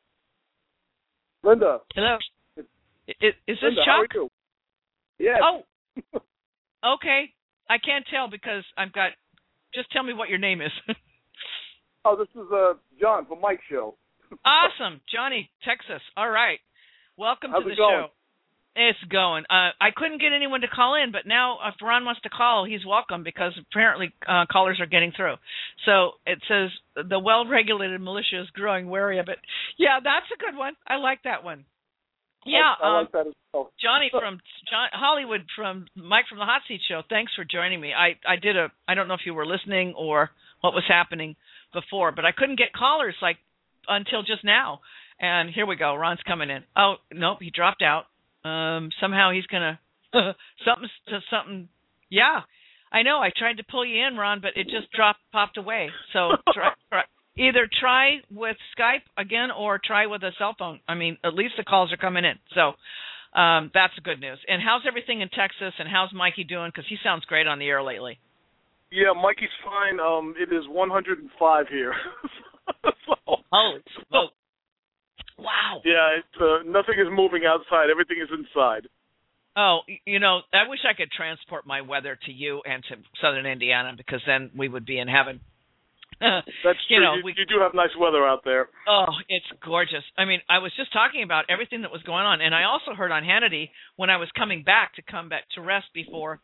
Linda. Hello. Is this Linda, Chuck? how are you? Yes. Oh, okay. I can't tell because I've got. Just tell me what your name is. Oh, this is John from Mike's show. Awesome, Johnny, Texas. All right. Welcome How's to the it going? show. It's going. I couldn't get anyone to call in, but now if Ron wants to call, he's welcome because apparently callers are getting through. So it says the well-regulated militia is growing wary of it. Yeah, that's a good one. I like that one. Yeah, I like that as well. Johnny from Hollywood, from Mike from the Hot Seat Show. Thanks for joining me. I don't know if you were listening or what was happening before, but I couldn't get callers until just now. And here we go. Ron's coming in. Oh, nope, he dropped out. Somehow he's gonna something. Yeah, I know. I tried to pull you in, Ron, but it just popped away. So either try with Skype again or try with a cell phone. I mean, at least the calls are coming in. So that's the good news. And how's everything in Texas? And how's Mikey doing? Because he sounds great on the air lately. Yeah, Mikey's fine. It is 105 here. So, holy smoke! Wow. Yeah, it's nothing is moving outside. Everything is inside. Oh, I wish I could transport my weather to you and to southern Indiana, because then we would be in heaven. That's true. You do have nice weather out there. Oh, it's gorgeous. I mean, I was just talking about everything that was going on, and I also heard on Hannity when I was coming back to rest before.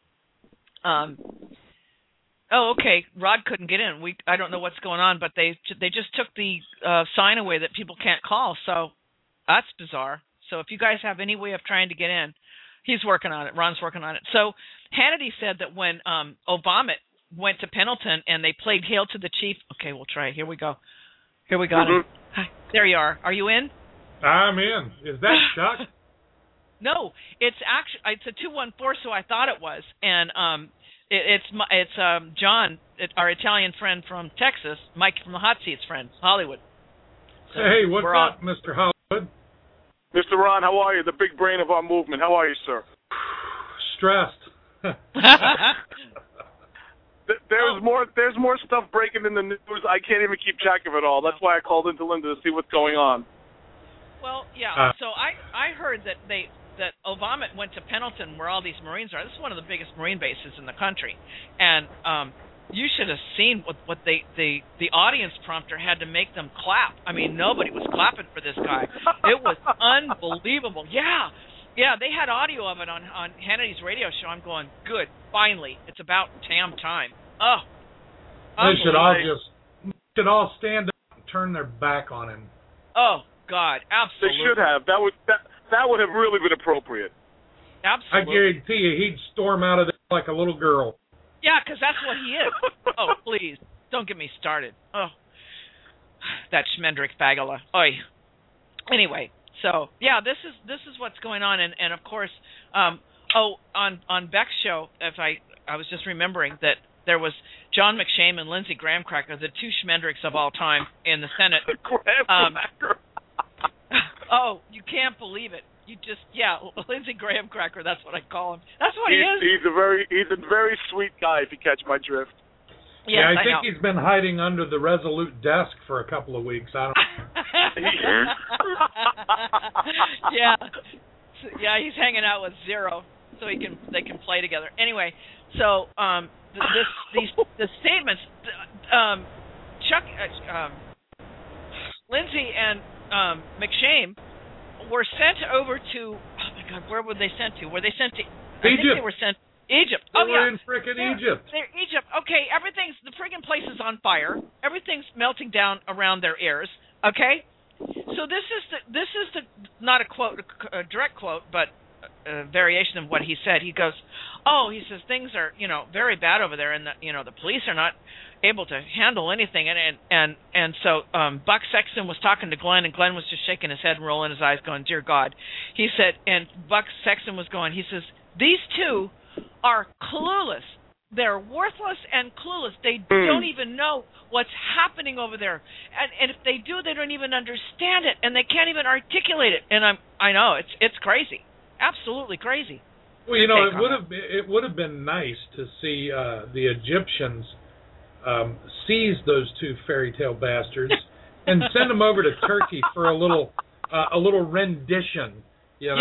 Oh, okay. Rod couldn't get in. I don't know what's going on, but they just took the sign away that people can't call. So that's bizarre. So if you guys have any way of trying to get in, he's working on it. Ron's working on it. So Hannity said that when Obama went to Pendleton and they played Hail to the Chief. Okay, we'll try. Here we go. Here we got it. Hi, there you are. Are you in? I'm in. Is that Chuck? No, it's a 214. So I thought it was, and It's John, our Italian friend from Texas, Mike from the Hot Seats friend, Hollywood. So hey, what's up, Mr. Hollywood? Mr. Ron, how are you? The big brain of our movement. How are you, sir? Stressed. There's more stuff breaking in the news. I can't even keep track of it all. That's why I called into Linda to see what's going on. Well, yeah. So I heard that that Obama went to Pendleton, where all these Marines are. This is one of the biggest Marine bases in the country, and you should have seen what the audience prompter had to make them clap. I mean, nobody was clapping for this guy. It was unbelievable. Yeah, they had audio of it on Hannity's radio show. I'm going, good, finally, it's about damn time. Oh, they should all stand up and turn their back on him. Oh God, absolutely. They should have. That would have really been appropriate. Absolutely. I guarantee you he'd storm out of there like a little girl. Yeah, because that's what he is. Oh, please, don't get me started. Oh, that Schmendrick Bagala. Oy. Anyway, so, yeah, this is what's going on. And of course, on Beck's show, I was just remembering that there was John McShane and Lindsey Graham Cracker, the two Schmendricks of all time in the Senate. Graham Cracker. Oh, you can't believe it. Lindsey Graham Cracker, that's what I call him. That's what he is. He's a very sweet guy, if you catch my drift. Yes, I think he's been hiding under the Resolute desk for a couple of weeks. I don't Yeah, he's hanging out with Zero so they can play together. Anyway, so the statements Chuck Lindsey and McShane were sent over to, oh my God, where were they sent to? Were they sent to? I think they were sent. Egypt. They Oh, were yeah. in frickin' Egypt. They're Egypt. Okay, the friggin' place is on fire. Everything's melting down around their ears. Okay? So this is the not a quote, a direct quote, but a variation of what he said. He goes, he says things are, very bad over there, and the police are not able to handle anything. And so Buck Sexton was talking to Glenn, and Glenn was just shaking his head and rolling his eyes, going, "Dear God." He said, and Buck Sexton was going. He says, "These two are clueless. They're worthless and clueless. They don't even know what's happening over there. And if they do, they don't even understand it, and they can't even articulate it." And I know it's crazy, absolutely crazy. Well, it would have been nice to see the Egyptians seize those two fairy tale bastards and send them over to Turkey for a little rendition. Yep.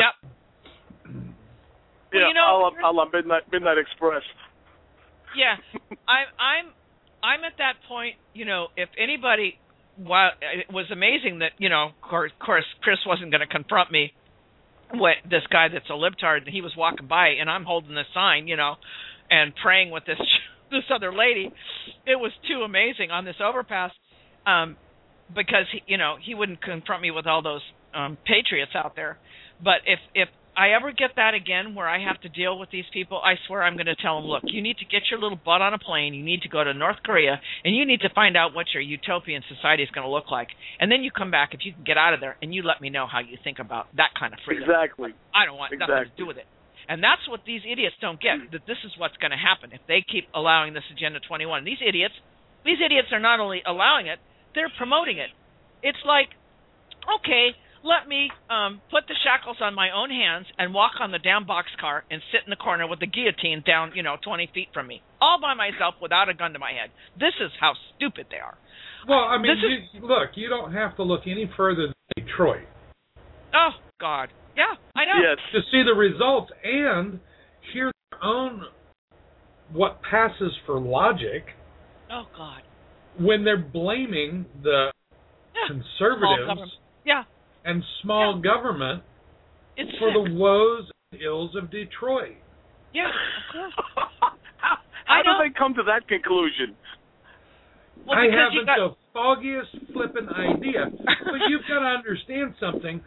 Yeah, well, a la Midnight Express. Yeah, I'm at that point. If anybody, while it was amazing that of course Chris wasn't going to confront me with this guy that's a libtard, and he was walking by, and I'm holding this sign, and praying with this other lady. It was too amazing on this overpass, because he wouldn't confront me with all those patriots out there. But if I ever get that again where I have to deal with these people, I swear I'm going to tell them, look, you need to get your little butt on a plane, you need to go to North Korea, and you need to find out what your utopian society is going to look like. And then you come back, if you can get out of there, and you let me know how you think about that kind of freedom. Exactly. I don't want nothing to do with it. And that's what these idiots don't get, that this is what's going to happen if they keep allowing this Agenda 21. These idiots are not only allowing it, they're promoting it. It's like, okay, let me put the shackles on my own hands and walk on the damn boxcar and sit in the corner with the guillotine down, 20 feet from me, all by myself without a gun to my head. This is how stupid they are. Well, I mean, look, you don't have to look any further than Detroit. Oh, God. Yeah, I know. Yes. To see the results and hear their own, what passes for logic. Oh, God. When they're blaming the conservatives and small government for the woes and ills of Detroit. Yeah, of course. How do they come to that conclusion? Well, I haven't the foggiest flippin' idea. But you've got to understand something.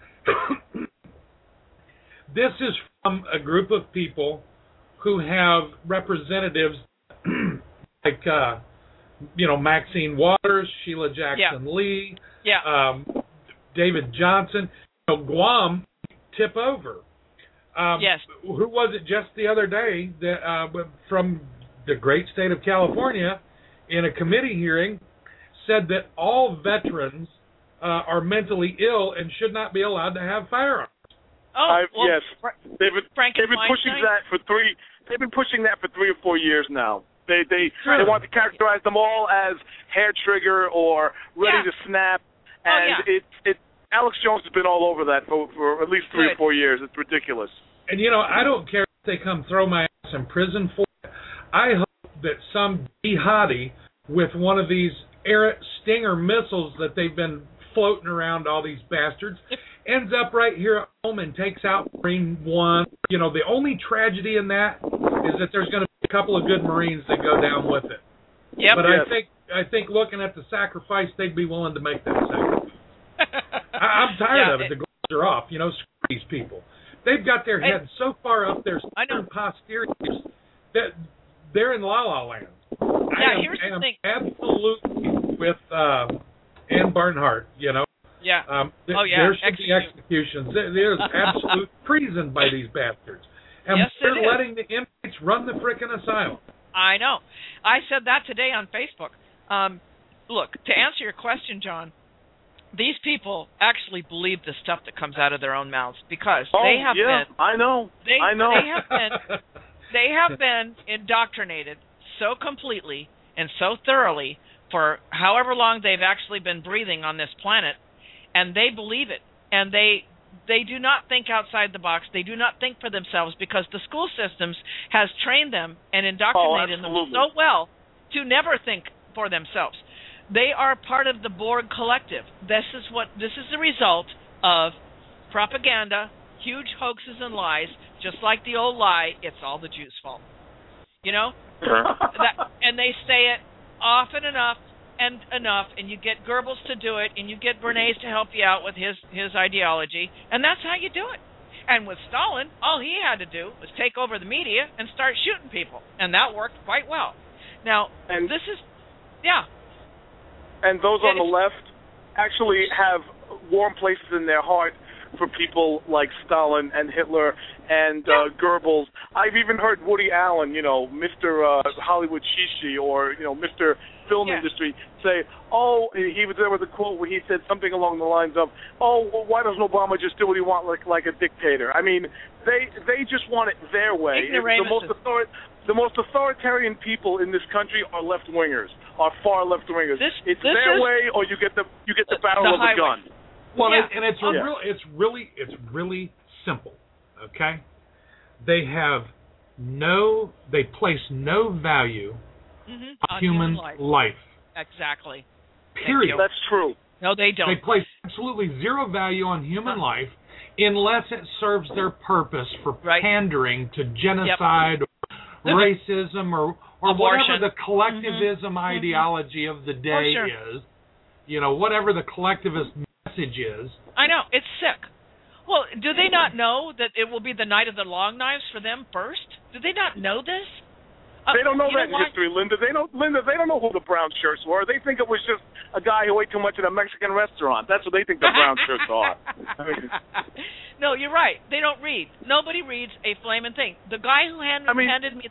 This is from a group of people who have representatives like, Maxine Waters, Sheila Jackson Lee, David Johnson. Guam tip over. Yes. Who was it just the other day that from the great state of California in a committee hearing said that all veterans are mentally ill and should not be allowed to have firearms. Yes, they've been pushing that for three. They've been pushing that for 3 or 4 years now. They want to characterize them all as hair trigger or ready to snap, and Alex Jones has been all over that for at least 3 or 4 years. It's ridiculous. And I don't care if they come throw my ass in prison for it. I hope that some jihadi with one of these Stinger missiles that they've been floating around, all these bastards, ends up right here at home and takes out Marine One. The only tragedy in that is that there's going to be a couple of good Marines that go down with it. Yep. But I think looking at the sacrifice, they'd be willing to make that sacrifice. I'm tired of it. The gloves are off. Screw these people. They've got their heads so far up their posteriors that they're in la-la land. Here's the thing. Absolutely with Ann Barnhart, There should be executions. There's absolute treason by these bastards. And they're letting the inmates run the frickin' asylum. I know. I said that today on Facebook. Look, to answer your question, John, these people actually believe the stuff that comes out of their own mouths because they have been. I know. They have been indoctrinated so completely and so thoroughly for however long they've actually been breathing on this planet, and they believe it. And they do not think outside the box. They do not think for themselves because the school systems has trained them and indoctrinated them so well to never think for themselves. They are part of the Borg collective. This is the result of propaganda, huge hoaxes and lies, just like the old lie, it's all the Jews' fault. You know, and they say it often enough, and you get Goebbels to do it, and you get Bernays to help you out with his ideology, and that's how you do it. And with Stalin, all he had to do was take over the media and start shooting people, and that worked quite well. Now, and this is, and those on the left actually have warm places in their heart for people like Stalin and Hitler and Goebbels. I've even heard Woody Allen, Mr. Hollywood Shishi, or Mr. Film Industry, say, there was a quote where he said something along the lines of, why doesn't Obama just do what he wants like a dictator? I mean, they just want it their way. The most authoritarian people in this country are left-wingers, are far left-wingers. It's their way, or you get the barrel of a gun. Well, and it's really simple. Okay, they place no value on human life. Exactly. Period. That's true. No, they don't. They place absolutely zero value on human life unless it serves their purpose for pandering to genocide or racism or whatever the collectivism ideology of the day is. Whatever the collectivist message is. I know. It's sick. Well, do they not know that it will be the night of the long knives for them first? Do they not know this? They don't know that history, Linda. They don't know who the brown shirts were. They think it was just a guy who ate too much at a Mexican restaurant. That's what they think the brown shirts are. No, you're right. They don't read. Nobody reads a flaming thing. The guy who handed me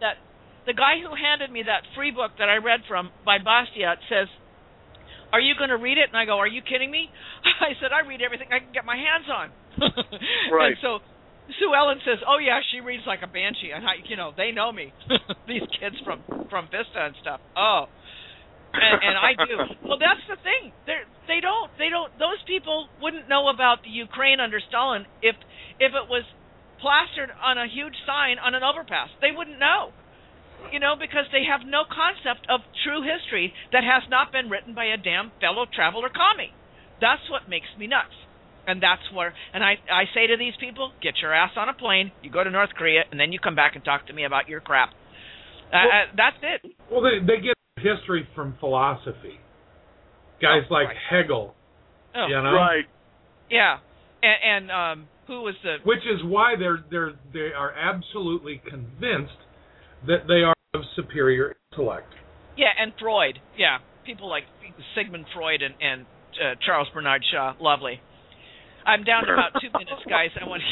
that free book that I read from by Bastiat says, "Are you going to read it?" And I go, "Are you kidding me?" I said, "I read everything I can get my hands on." Right. And so Sue Ellen says, "Oh yeah, she reads like a banshee," and they know me, these kids from Vista and stuff. Oh, and I do. Well, that's the thing. They don't. Those people wouldn't know about the Ukraine under Stalin if it was plastered on a huge sign on an overpass. They wouldn't know. Because they have no concept of true history that has not been written by a damn fellow traveler commie. That's what makes me nuts. And that's and I say to these people, get your ass on a plane, you go to North Korea, and then you come back and talk to me about your crap. That's it. Well, they get history from philosophy. Guys like Hegel, Right. Yeah. And who was the... Which is why they are absolutely convinced that they are of superior intellect. Yeah, and Freud. Yeah, people like Sigmund Freud and Charles Bernard Shaw. Lovely. I'm down to about 2 minutes, guys. I want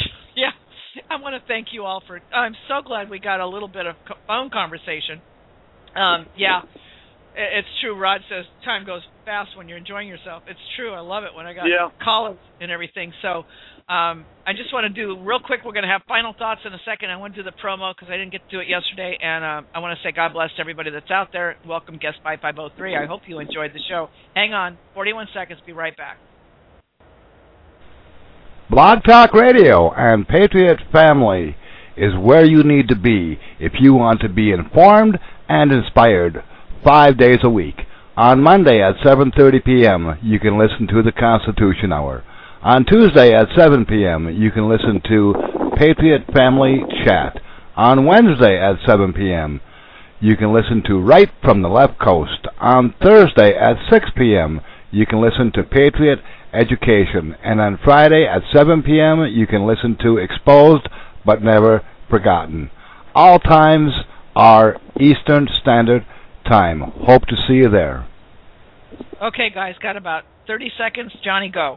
to thank you all for... I'm so glad we got a little bit of phone conversation. It's true. Rod says time goes fast when you're enjoying yourself. It's true. I love it when I got callers and everything. So I just want to do real quick. We're going to have final thoughts in a second. I want to do the promo because I didn't get to do it yesterday. And I want to say God bless everybody that's out there. Welcome, Guest by 503. I hope you enjoyed the show. Hang on. 41 seconds. Be right back. Blog Talk Radio and Patriot Family is where you need to be if you want to be informed and inspired 5 days a week. On Monday at 7:30 p.m., you can listen to the Constitution Hour. On Tuesday at 7 p.m., you can listen to Patriot Family Chat. On Wednesday at 7 p.m., you can listen to Right from the Left Coast. On Thursday at 6 p.m., you can listen to Patriot Education. And on Friday at 7 p.m., you can listen to Exposed but Never Forgotten. All times are Eastern Standard Time. Hope to see you there. Okay, guys, got about 30 seconds. Johnny, go.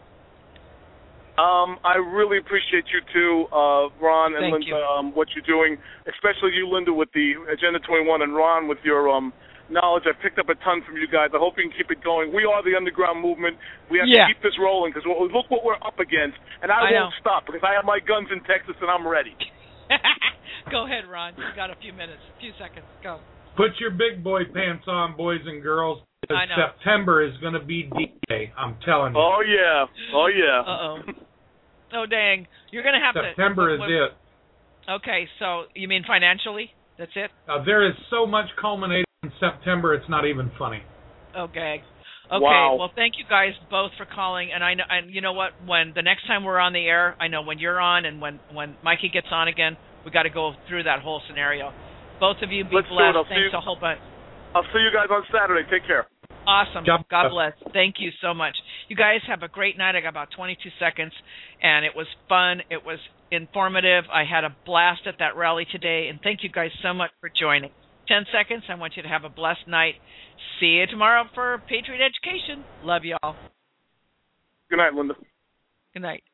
I really appreciate you too, Ron and Thank Linda, you. what you're doing, especially you, Linda, with the Agenda 21, and Ron with your knowledge. I picked up a ton from you guys. I hope you can keep it going. We are the underground movement. We have to keep this rolling because look what we're up against, and I won't stop because I have my guns in Texas and I'm ready. Go ahead, Ron. You've got a few minutes, a few seconds. Go. Put your big boy pants on, boys and girls. I know. September is going to be D-Day, I'm telling you. Oh, yeah. Oh, yeah. Uh-oh. Oh, dang. You're going to have September is it. Okay, so you mean financially? That's it? There is so much culminating in September, it's not even funny. Okay. Wow. Well, thank you guys both for calling. And I know, and you know what? When the next time we're on the air, I know when you're on and when Mikey gets on again, we got to go through that whole scenario. Both of you be Let's blessed. Do it. Thanks a whole bunch. I'll see you guys on Saturday. Take care. Awesome. God bless. Thank you so much. You guys have a great night. I got about 22 seconds, and it was fun. It was informative. I had a blast at that rally today, and thank you guys so much for joining. 10 seconds. I want you to have a blessed night. See you tomorrow for Patriot Education. Love you all. Good night, Linda. Good night.